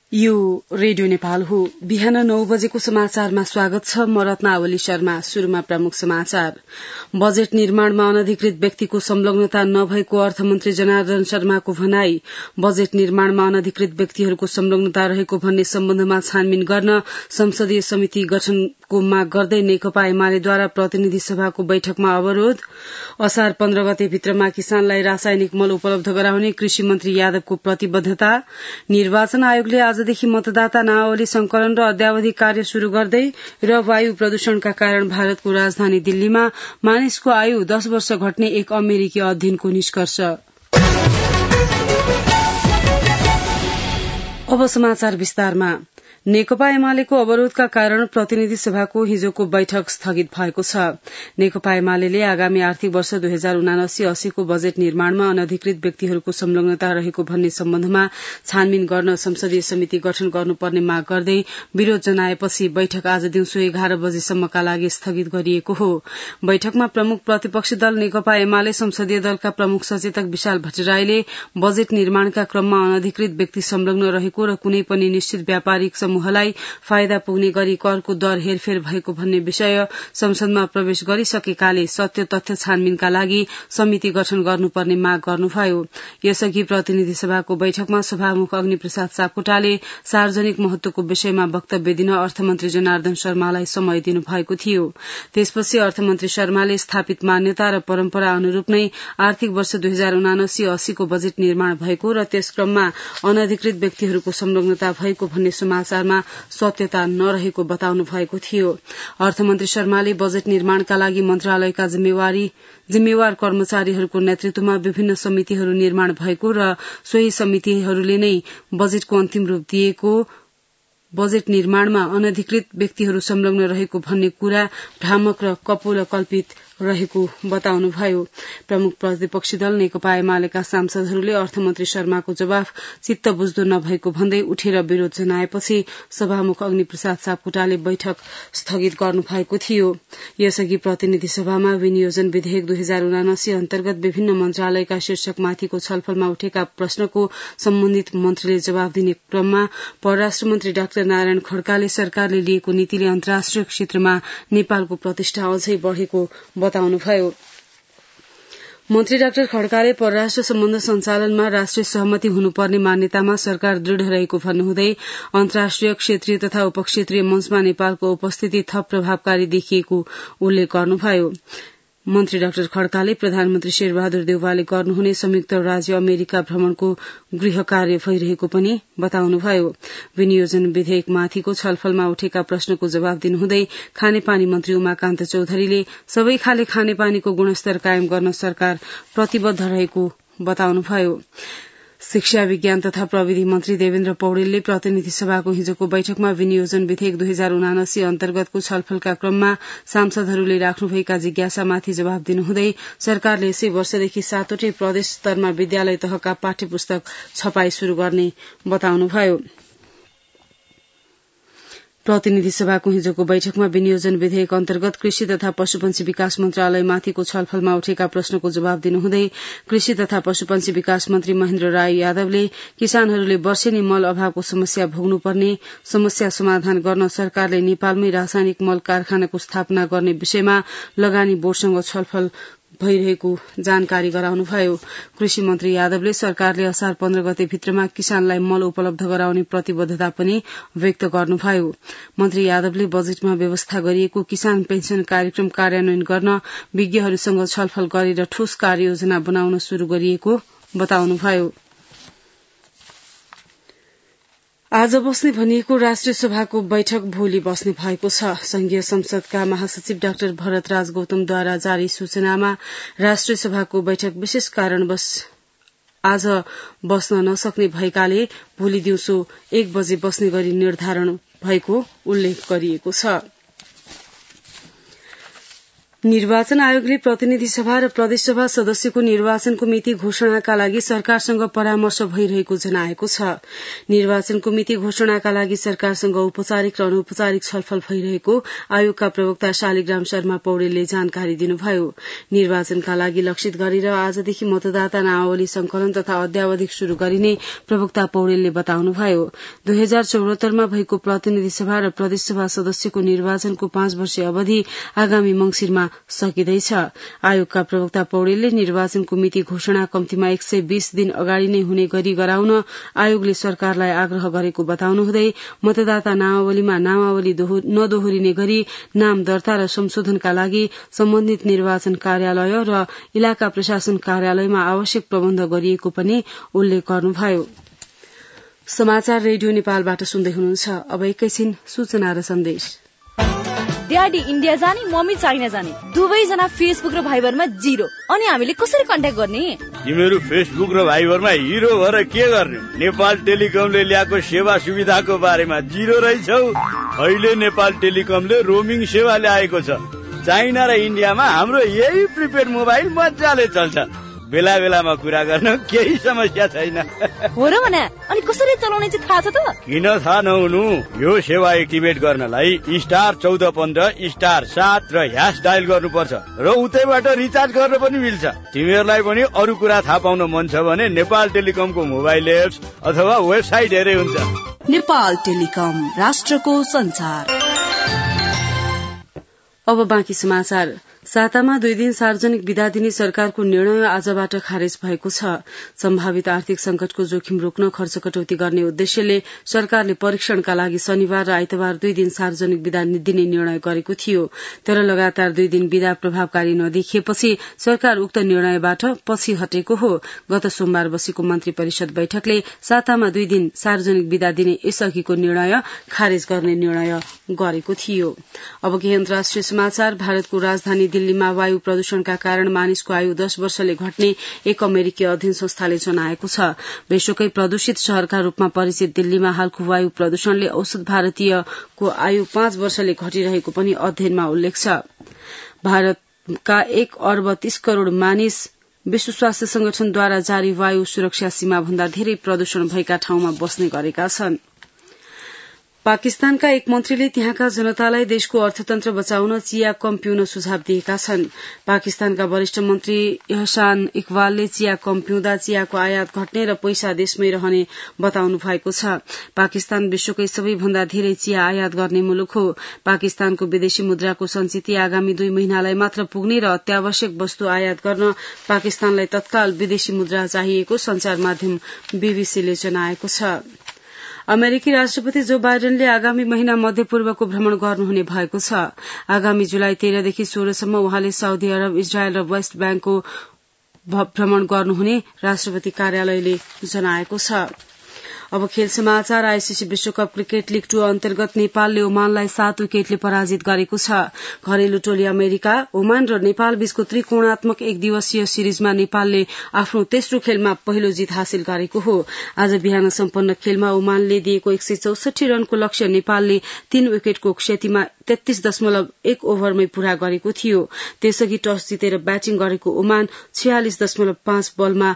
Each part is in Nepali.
यो रेडियो नेपाल हो। बिहान 9 बजेको समाचारमा स्वागत छ। म रत्नावली शर्मा। शुरूमा प्रमुख समाचार। बजेट निर्माणमा अनधिकृत व्यक्तिको संलग्नता नभएको अर्थमन्त्री जनार्दन शर्माको भनाई। बजेट निर्माणमा अनधिकृत व्यक्तिहरूको संलग्नता रहेको भन्ने सम्बन्धमा छानबिन गर्न संसदीय समिति गठनको माग गर्दै नेकपा एमालेद्वारा प्रतिनिधि सभाको बैठकमा अवरोध। असार 15 गते भित्रमा किसानलाई रासायनिक मल उपलब्ध गराउने कृषि मन्त्री यादवको प्रतिबद्धता। निर्वाचन आयोगले आजदेखि मतदाता नावली संकलन र अद्यावधि कार्य शुरू गर्दै र वायु प्रदूषणका कारण भारतको राजधानी दिल्लीमा मानिसको आयु 10 वर्ष घट्ने एक अमेरिकी अध्ययनको निष्कर्ष। अब समाचार विस्तारमा। नेकपा एमालेको अवरोधका कारण प्रतिनिधि सभाको हिजोको बैठक स्थगित भएको छ। नेकपा एमाले आगामी आर्थिक वर्ष 2079-80 को बजेट निर्माणमा अनधिकृत व्यक्तिहरूको संलग्नता रहेको भन्ने सम्बन्धमा छानबिन गर्न संसदीय समिति गठन गर्नुपर्ने माग गर्दै विरोध जनाएपछि बैठक आज दिउँसो 11 बजेसम्मका लागि स्थगित गरिएको हो। बैठकमा प्रमुख प्रतिपक्षी दल नेकपा एमाले संसदीय दलका प्रमुख सचेतक विशाल भट्टराईले बजेट निर्माणका क्रममा अनधिकृत व्यक्ति संलग्न रहेको र कुनै पनि निश्चित व्यापारिक समूहलाई फाइदा पुग्ने गरी करको दर हेरफेर भएको भन्ने विषय संसदमा प्रवेश गरिसकेकाले सत्य तथ्य छानबिनका लागि समिति गठन गर्नुपर्ने माग गर्नुभयो। यसअघि प्रतिनिधि सभाको बैठकमा सभामुख अग्निप्रसाद सापकोटाले सार्वजनिक महत्वको विषयमा वक्तव्य दिन अर्थमन्त्री जनार्दन शर्मालाई समय दिनुभएको थियो। त्यसपछि अर्थमन्त्री शर्माले स्थापित मान्यता र परम्परा अनुरूप नै आर्थिक वर्ष 2079-80 को बजेट निर्माण भएको र त्यस क्रममा अनधिकृत व्यक्तिहरूको संलग्नता भएको भन्ने समाचारमा सत्यता नरहेको बताउनु भएको थियो। अर्थमन्त्री शर्माले बजेट निर्माणका लागि मन्त्रालयका जिम्मेवार कर्मचारीहरूको नेतृत्वमा विभिन्न समितिहरू निर्माण भएको र सोही समितिहरूले नै बजेटको अन्तिम रूप दिएको, बजेट निर्माणमा अनधिकृत व्यक्तिहरू संलग्न रहेको भन्ने कुरा भ्रामक र कपोलकल्पित रहेको बताउनुभयो। प्रमुख प्रतिपक्षी दल नेकपा एमालेका सांसदहरूले अर्थमन्त्री शर्माको जवाफ चित्त बुझ्दो नभएको भन्दै उठेर विरोध जनाएपछि सभामुख अग्निप्रसाद सापकोटाले बैठक स्थगित गर्नुभएको थियो। यसअघि प्रतिनिधि सभामा विनियोजन विधेयक 2079 अन्तर्गत विभिन्न मन्त्रालयका शीर्षकमाथिको छलफलमा उठेका प्रश्नको सम्बन्धित मन्त्रीले जवाफ दिने क्रममा परराष्ट्र मन्त्री डाक्टर नारायण खड्काले सरकारले लिएको नीतिले अन्तर्राष्ट्रिय क्षेत्रमा नेपालको प्रतिष्ठा अझै बढ़ेको बताउनुभयो। मन्त्री डाक्टर खड्काले परराष्ट्र सम्बन्ध सञ्चालनमा राष्ट्रिय सहमति हुनुपर्ने मान्यतामा सरकार दृढ़ रहेको भन्नुहुँदै अन्तर्राष्ट्रिय, क्षेत्रीय तथा उपक्षेत्रीय मञ्चमा नेपालको उपस्थिति थप प्रभावकारी देखिएको उल्लेख गर्नुभयो। मन्त्री डाक्टर खड्काले प्रधानमन्त्री शेरबहादुर देउवाले गर्नुहुने संयुक्त राज्य अमेरिका भ्रमणको गृह कार्य भइरहेको पनि बताउनुभयो। विनियोजन विधेयकमाथिको छलफलमा उठेका प्रश्नको जवाफ दिनुहुँदै खानेपानी मन्त्री उमाकान्त चौधरीले सबै खाले खानेपानीको गुणस्तर कायम गर्न सरकार प्रतिबद्ध रहेको बताउनुभयो। शिक्षा, विज्ञान तथा प्रविधि मन्त्री देवेन्द्र पौडेलले प्रतिनिधि सभाको हिजोको बैठकमा विनियोजन विधेयक 2079 अन्तर्गतको छलफलका क्रममा सांसदहरूले राख्नुभएका जिज्ञासामाथि जवाफ दिनुहुँदै सरकारले यसै वर्षदेखि 7वटै प्रदेश स्तरमा विद्यालय तहका पाठ्य पुस्तक छपाई शुरू गर्ने बताउनुभयो। प्रतिनिधि सभाको हिजोको बैठकमा विनियोजन विधेयक अन्तर्गत कृषि तथा पशुपन्छी विकास मन्त्रालयमाथिको छलफलमा उठेका प्रश्नको जवाफ दिनुहुँदै कृषि तथा पशुपन्छी विकास मन्त्री महेन्द्र राय यादवले किसानहरूले वर्षेनी मल अभावको समस्या भोग्नुपर्ने समस्या समाधान गर्न सरकारले नेपालमै रासायनिक मल कारखानाको स्थापना गर्ने विषयमा लगानी बोर्डसँग छलफल भइरहेको जानकारी गराउनुभयो। कृषि मन्त्री यादवले सरकारले असार 15 गते भित्रमा किसानलाई मल उपलब्ध गराउने प्रतिबद्धता पनि व्यक्त गर्नुभयो। मन्त्री यादवले बजेटमा व्यवस्था गरिएको किसान पेन्सन कार्यक्रम कार्यान्वयन गर्न विज्ञहरूसँग छलफल गरेर ठोस कार्ययोजना बनाउन शुरू गरिएको बताउनुभयो। आज बस्ने भनिएको राष्ट्रिय सभाको बैठक भोलि बस्ने भएको छ। संघीय संसदका महासचिव डाक्टर भरतराज गौतमद्वारा जारी सूचनामा राष्ट्रिय सभाको बैठक विशेष कारणवश आज बस्न नसक्ने भएकाले भोलि दिउँसो 1 बजे बस्ने गरी निर्धारण भएको उल्लेख गरिएको छ। निर्वाचन आयोगले प्रतिनिधि सभा र प्रदेशसभा सदस्यको निर्वाचनको मिति घोषणाका लागि सरकारसँग परामर्श भइरहेको जनाएको छ। निर्वाचनको मिति घोषणाका लागि सरकारसँग औपचारिक र अनौपचारिक छलफल भइरहेको आयोगका प्रवक्ता शालिग्राम शर्मा पौडेलले जानकारी दिनुभयो। निर्वाचनका लागि लक्षित गरेर आजदेखि मतदाता नामावली संकलन तथा अद्यावधिक शुरू गरिने प्रवक्ता पौडेलले बताउनुभयो। 2074 भएको प्रतिनिधि सभा र प्रदेशसभा सदस्यको निर्वाचनको 5 वर्षीय अवधि आगामी मंसिरमा सकिँदैछ। आयोगका प्रवक्ता पौडेलले निर्वाचनको मिति घोषणा कम्तीमा 120 दिन अगाडि नै हुने गरी गराउन आयोगले सरकारलाई आग्रह गरेको बताउनुहुँदै मतदाता नामावलीमा नामावली नदोहोरिने गरी नाम दर्ता र संशोधनका लागि सम्बन्धित निर्वाचन कार्यालय र इलाका प्रशासन कार्यालयमा आवश्यक प्रबन्ध गरिएको पनि उल्लेख गर्नुभयो। समाचार रेडियो नेपालबाट सुन्दै हुनुहुन्छ। अब एकैछिन सूचना र सन्देश। ड्याडी इन्डिया जाने, मम्मी चाइना जाने, दुवैजना फेसबुक र भाइबरमा 0। अनि हामीले कसरी कन्ट्याक्ट गर्ने? तिमीहरू फेसबुक र भाइबरमा हिरो भएर के गर्ने? नेपाल टेलिकमले ल्याएको सेवा सुविधाको बारेमा 0 रहेछौ। अहिले नेपाल टेलिकमले रोमिङ सेवा ल्याएको छ। चाइना र इन्डियामा हाम्रो यही प्रिपेड मोबाइल मजाले चल्छ। बेला बेलामा कुरा गर्न केही समस्या छैन। हो र भने अनि कसरी चलाउने चाहिँ थाहा छ त? किन थाहा नहुनु? यो सेवा एक्टिभेट गर्नलाई *1414*7 र # डायल गर्नुपर्छ र उतैबाट रिचार्ज गर्न पनि मिल्छ। तिमीहरूलाई पनि अरू कुरा थाहा पाउन मन छ भने नेपाल टेलिकमको मोबाइल एप्स अथवा वेबसाइट हेरे हुन्छ। नेपाल टेलिकम, राष्ट्रको संचार। अब बाँकी समाचार। सातामा 2 दिन सार्वजनिक बिदा दिने सरकारको निर्णय आजबाट खारेज भएको छ। सम्भावित आर्थिक संकटको जोखिम रोक्न खर्च कटौती गर्ने उद्देश्यले सरकारले परीक्षणका लागि शनिबार र आइतबार 2 दिन सार्वजनिक बिदा दिने निर्णय गरेको थियो। तर लगातार 2 दिन बिदा प्रभावकारी नदेखिएपछि सरकार उक्त निर्णयबाट पछि हटेको हो। गत सोमबार बसेको मन्त्री परिषद बैठकले सातामा 2 दिन सार्वजनिक बिदा दिने यसअघिको निर्णय खारेज गर्ने निर्णय गरेको थियो। अब केही अन्तर्राष्ट्रिय समाचार। भारतको राजधानी दिल्लीमा वायु प्रदूषणका कारण मानिसको आयु 10 वर्षले घट्ने एक अमेरिकी अध्ययन संस्थाले जनाएको छ। विश्वकै प्रदूषित शहरका रूपमा परिचित दिल्लीमा हालको वायु प्रदूषणले औसत भारतीयको आयु 5 वर्षले घटिरहेको पनि अध्ययनमा उल्लेख छ। भारतका 1 अर्ब 30 करोड़ मानिस विश्व स्वास्थ्य संगठनद्वारा जारी वायु सुरक्षा सीमा भन्दा धेरै प्रदूषण भएका ठाउँमा बस्ने गरेका छन्। पाकिस्तानका एक मन्त्रीले त्यहाँका जनतालाई देशको अर्थतन्त्र बचाउन चिया कम पिउन सुझाव दिएका छन्। पाकिस्तानका वरिष्ठ मन्त्री एहसान इकबालले चिया कम पिउँदा चियाको आयात घट्ने र पैसा देशमै रहने बताउनु भएको छ। पाकिस्तान विश्वकै सबैभन्दा धेरै चिया आयात गर्ने मुलुक हो। पाकिस्तानको विदेशी मुद्राको सञ्चित आगामी 2 महिनालाई मात्र पुग्ने र अत्यावश्यक वस्तु आयात गर्न पाकिस्तानलाई तत्काल विदेशी मुद्रा चाहिएको संचार माध्यम बीबीसीले जनाएको छ। अमेरिकी राष्ट्रपति जो बाइडेनले आगामी महिना मध्यपूर्वको भ्रमण गर्नुहुने भएको छ। आगामी जुलाई 13 देखि 16 सम्म उहाँले साउदी अरब, इजरायल र वेस्ट ब्याङ्कको भ्रमण गर्नुहुने राष्ट्रपति कार्यालयले जनाएको छ। अब खेल समाचार। आईसीसी विश्वकप क्रिकेट लीग 2 अन्तर्गत नेपालले ओमानलाई 7 विकेटले पराजित गरेको छ। घरेलु टोली अमेरिका, ओमान र नेपाल बीचको त्रिकोणात्मक 1 दिवसीय सिरिजमा नेपालले आफ्नो तेस्रो खेलमा पहिलो जित हासिल गरेको हो। आज बिहान सम्पन्न खेलमा ओमानले दिएको 164 रनको लक्ष्य नेपालले 3 विकेटको क्षतिमा 33.1 ओभरमै पूरा गरेको थियो। त्यसअघि टस जितेर ब्याटिङ गरेको ओमान 46.5 बलमा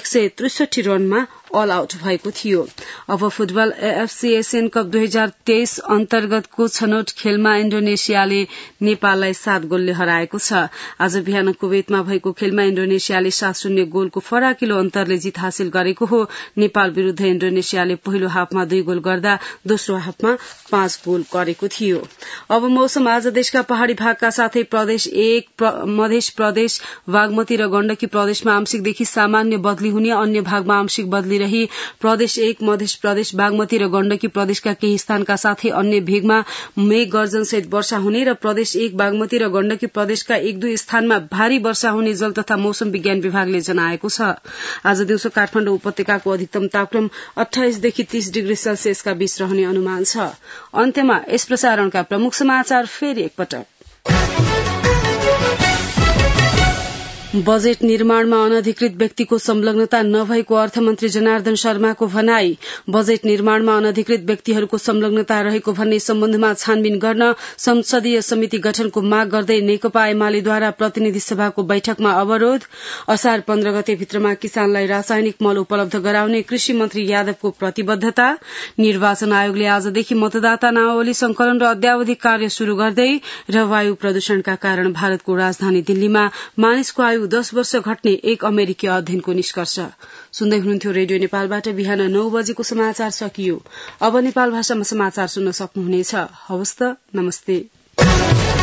163 रनमा अल आउट भएको थियो। अब फुटबल। एएफसी एशियन कप 2023 अन्तर्गतको छनौट खेलमा इन्डोनेसियाले नेपाललाई 7 गोलले हराएको छ। आज बिहान कुवेतमा भएको खेलमा इन्डोनेसियाले 7-0 गोलको फराकिलो अन्तरले जित हासिल गरेको हो। नेपाल विरूद्ध इन्डोनेसियाले पहिलो हाफमा 2 गोल गर्दा दोस्रो हाफमा 5 गोल गरेको थियो। अब मौसम। आज देशका पहाड़ी भागका साथै प्रदेश 1, मध्य प्रदेश, बागमती र गण्डकी प्रदेशमा आंशिकदेखि सामान्य बदली हुने, अन्य भागमा आंशिक बदली रही प्रदेश 1, मध्य प्रदेश, बागमती र गण्डकी प्रदेशका केही स्थानका साथै अन्य भेगमा मेघ गर्जन सहित वर्षा हुने र प्रदेश 1, बागमती र गण्डकी प्रदेशका 1-2 स्थानमा भारी वर्षा हुने जल तथा मौसम विज्ञान विभागले जनाएको छ। आज दिउँसो काठमाडौँ उपत्यकाको अधिकतम तापक्रम 28 देखि 30 डिग्री सेल्सियसका बीच रहने अनुमान छ। अन्त्यमा यस प्रसारणका प्रमुख समाचार फेरि एकपटक। बजेट निर्माणमा अनधिकृत व्यक्तिको संलग्नता नभएको अर्थमन्त्री जनार्दन शर्माको भनाई। बजेट निर्माणमा अनधिकृत व्यक्तिहरूको संलग्नता रहेको भन्ने सम्बन्धमा छानबिन गर्न संसदीय समिति गठनको माग गर्दै नेकपा एमालेद्वारा प्रतिनिधि सभाको बैठकमा अवरोध। असार 15 गते भित्रमा किसानलाई रासायनिक मल उपलब्ध गराउने कृषि मन्त्री यादवको प्रतिबद्धता। निर्वाचन आयोगले आजदेखि मतदाता नामावली संकलन र अद्यावधिक कार्य शुरू गर्दै र वायु प्रदूषणका कारण भारतको राजधानी दिल्लीमा मानिसको आयु 10 वर्ष घट्ने एक अमेरिकी अध्ययनको निष्कर्ष। सुन्दै हुनुहुन्थ्यो रेडियो नेपालबाट बिहान 9 बजेको समाचार सकियो। अब नेपाल भाषामा समाचार सुन्न सक्नुहुनेछ। हवस् त, नमस्ते।